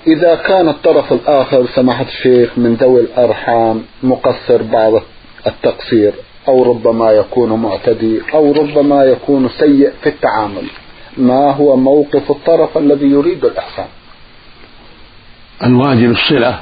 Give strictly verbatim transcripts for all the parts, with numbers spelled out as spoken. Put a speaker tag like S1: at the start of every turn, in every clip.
S1: إذا كان الطرف الآخر سماحة الشيخ من ذوي الأرحام مقصر بعض التقصير، أو ربما يكون معتدي، أو ربما يكون سيء في التعامل، ما هو موقف الطرف الذي يريد الإحسان؟
S2: الواجب الصلة،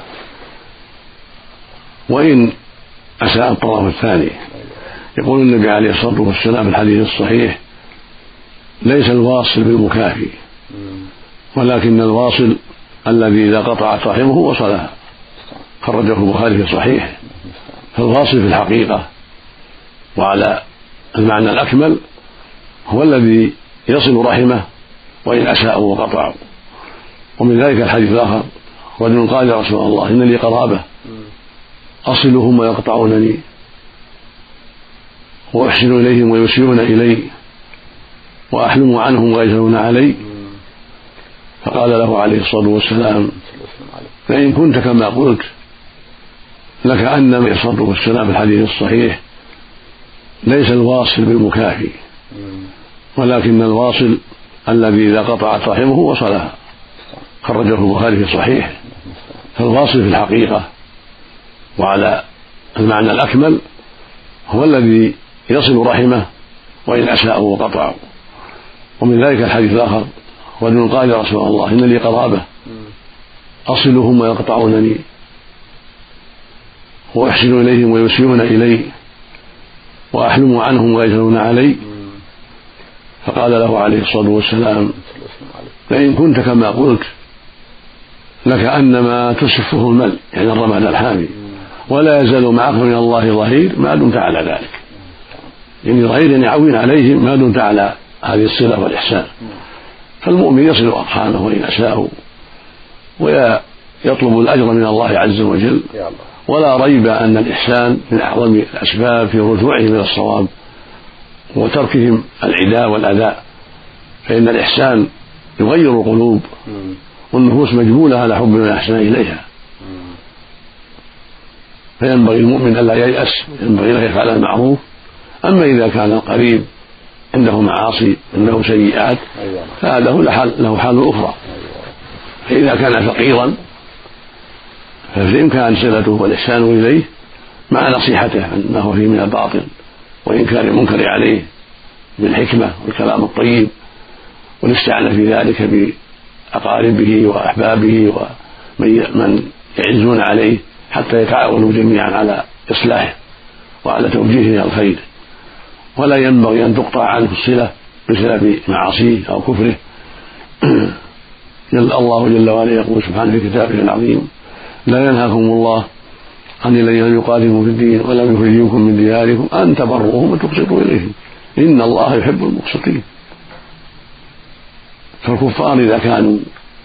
S2: وإن أساء الطرف الثاني. يقول النبي عليه الصلاة والسلام في الحديث الصحيح: ليس الواصل بالمكافي، ولكن الواصل الذي إذا قطعت رحمه وصلها. خرجه البخاري في صحيحه. فالواصل في الحقيقة وعلى المعنى الأكمل هو الذي يصل رحمه وإن أساءوا وقطعوا. ومن ذلك الحديث الآخر: رجل قال: يا رسول الله، إن لي قرابة أصلهم ويقطعونني وأحسن إليهم ويسيئون إلي وأحلم عنهم ويجهلون علي. فقال له عليه الصلاة والسلام: فإن كنت كما قلت لكأن عليه الصلاة والسلام في الحديث الصحيح: ليس الواصل بالمكافي، ولكن الواصل الذي إذا قطعت رحمه وصلها. خرجه البخاري في صحيحه. فالواصل في الحقيقة وعلى المعنى الأكمل هو الذي يصل رحمه وإن أساءوا وقطعوا. ومن ذلك الحديث الآخر: رجل قال: يا رسول الله، إن لي قرابة أصلهم ويقطعونني وأحسن إليهم ويسيئون إلي وأحلم عنهم ويجهلون علي. فقال له عليه الصلاة والسلام: فإن كنت كما قلت لكأنما تسفه المل، يعني الرماد الحامي، ولا يزال معك من الله ظهير ما دمت على ذلك. يعني ظهير يعني يعون عليهم ما دمت على هذه الصلة والإحسان. فالمؤمن يصل أرحامه وإن أساءوا ويطلب الأجر من الله عز وجل. ولا ريب أن الإحسان من أعظم الأسباب في رجوعهم إلى الصواب وتركهم العداء والأذى، فإن الإحسان يغير القلوب، والنفوس مجبولة على حب من أحسن إليها. فينبغي المؤمن ألا ييأس، ينبغي له يفعل المعروف. أما إذا كان القريب عنده معاصي، عنده سيئات، فهذا له حال أخرى. فإذا كان فقيرا ففي الإمكان صلته والإحسان إليه مع نصيحته ما هو فيه من الباطل وإنكار المنكر عليه بالحكمة والكلام الطيب، والاستعانة في ذلك بأقاربه وأحبابه ومن يعزون عليه حتى يتعاونوا جميعا على إصلاحه وعلى توجيهه إلى الخير. ولا ينبغي أن تقطع عنه الصلة بسبب معاصيه أو كفره. الله جل وعلا يقول سبحانه في كتابه العظيم: لا ينهاكم الله عن الذين يقاتلون في الدين ولم يخرجوكم من دياركم أن تبروهم وتقسطوا إليهم إن الله يحب المقسطين. فالكفار إذا كانوا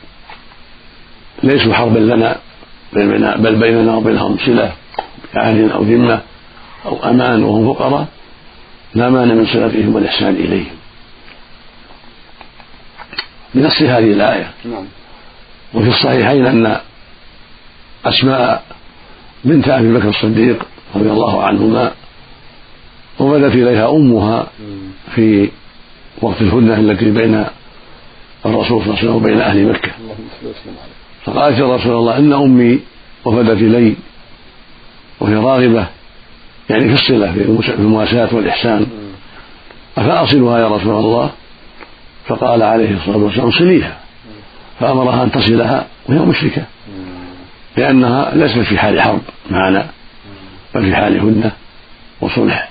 S2: ليسوا حربا لنا بل بيننا وبينهم صلة كعهد أو ذمة أو أمان وهم فقراء، لا مانع من صلتهم والإحسان إليهم. بنص هذه الآية. وفي الصحيحين أن أسماء بنت أبي بكر الصديق رضي الله عنهما وبدت إليها أمها في وقت الهدنة التي بين الرسول صلى الله عليه وسلم وبين أهل مكة، فقالت: يا رسول الله، إن أمي وفدت إلي وهي راغبة يعني في الصلة في المواساة والإحسان، أفأصلها يا رسول الله؟ فقال عليه الصلاة والسلام: صليها. فأمرها أن تصلها وهي مشركة، لأنها ليست في حال حرب معنا بل في حال هدنة وصلح.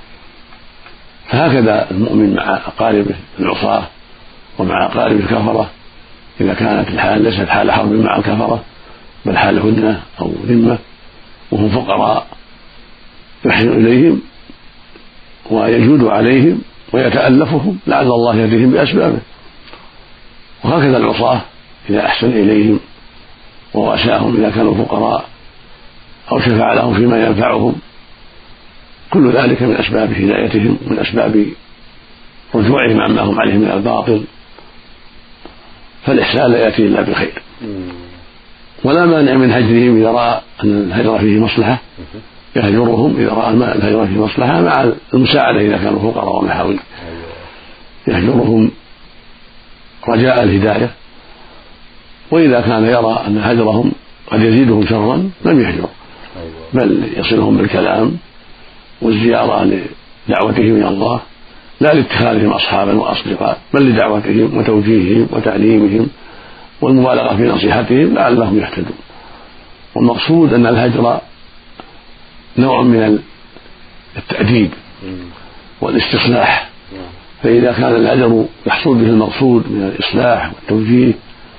S2: فهكذا المؤمن مع أقاربه العصاة ومع أقارب الكفرة، إذا كانت الحال ليست حال حرب مع الكفرة بل حال هدنة أو ذمة وهم فقراء، يحسن إليهم ويجود عليهم ويتألفهم لعل الله يهديهم بأسبابه. وهكذا العصاة إذا أحسن إليهم وواساهم إذا كانوا فقراء أو شفع لهم فيما ينفعهم، كل ذلك من أسباب هدايتهم ومن أسباب رجوعهم عما هم عليه من الباطل. فالإحسان لا يأتي إلا بالخير، ولا مانع من هجرهم إذا رأى أن الهجر فيه مصلحة، يهجرهم إذا رأى الهجر فيه مصلحة مع المساعدة إذا كانوا فقراء ومحاوين، يهجرهم رجاء الهداية وإذا كان يرى أن هجرهم قد يزيدهم شرا لم يهجر، بل يصلهم بالكلام والزيارة لدعوتهم إلى الله، لا لاتخاذهم أصحابا وأصدقاء، بل لدعوتهم وتوجيههم وتعليمهم والمبالغة في نصيحتهم لعلهم يهتدون. والمقصود أن الهجر نوع من التأديب والاستصلاح، فإذا كان الهجر يحصل به المقصود من الإصلاح والتوجيه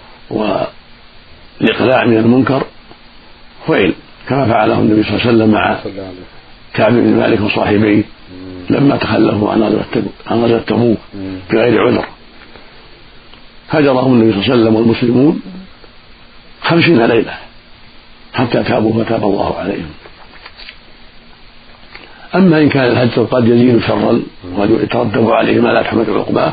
S2: والإقلاع من المنكر فعل، كما فعله النبي صلى الله عليه وسلم مع كعب بن مالك وصاحبيه لما تخلفوا عن غزوة تبوك بغير عذر، هجرهم النبي صلى الله عليه وسلم والمسلمون خمسين ليلة حتى تابوا فتاب الله عليهم. أما إن كان الهجر قد يزيد شرا ويترتب عليه ما لا تحمد عقباه،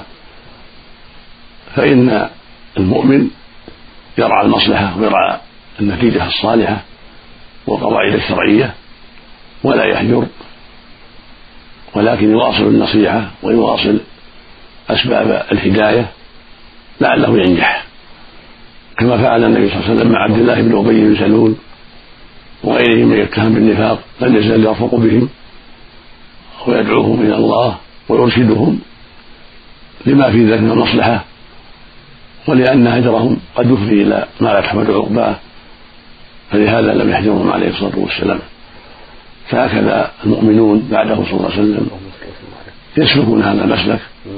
S2: فإن المؤمن يرعى المصلحة ويرعى النتيجة الصالحة والقواعد الشرعية ولا يهجر، ولكن يواصل النصيحة ويواصل أسباب الهداية لعله ينجح، كما فعل النبي صلى الله عليه وسلم مع عبد الله بن أبي بن سلول وغيرهم من يتهم بالنفاق، لم يزل يرفق بهم ويدعوهم إلى الله ويرشدهم لما في ذلك من المصلحة، ولأن هجرهم قد يفضي إلى ما لا تحمد عقباه، فلهذا لم يهجرهم عليه الصلاة والسلام. فهكذا المؤمنون بعده صلى الله عليه وسلم يسلكون هذا المسلك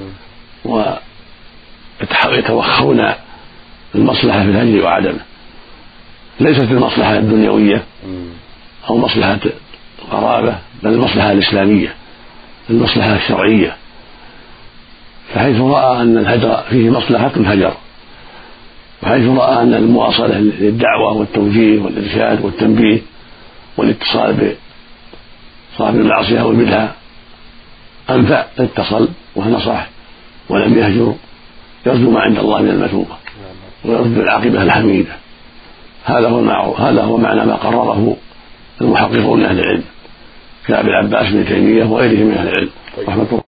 S2: ويتوخون المصلحة في الهجر وعدمه، ليست المصلحة الدنيوية أو مصلحة القرابة، بل المصلحة الإسلامية، المصلحة الشرعية، فحيث رأى أن الهجر فيه مصلحة هجر، وحيث رأى أن المواصلة للدعوة والتوجيه والإرشاد والتنبيه والاتصال بصاحب المعصية والبدعة أنفع اتصل ونصح ولم يهجر، يرجو ما عند الله من المثوبة ويرجو العاقبة الحميدة. هذا هو هذا هو معنى ما قرره المحققون من أهل العلم كأبي العباس بن تيمية وغيرهم من أهل العلم رحمة الله.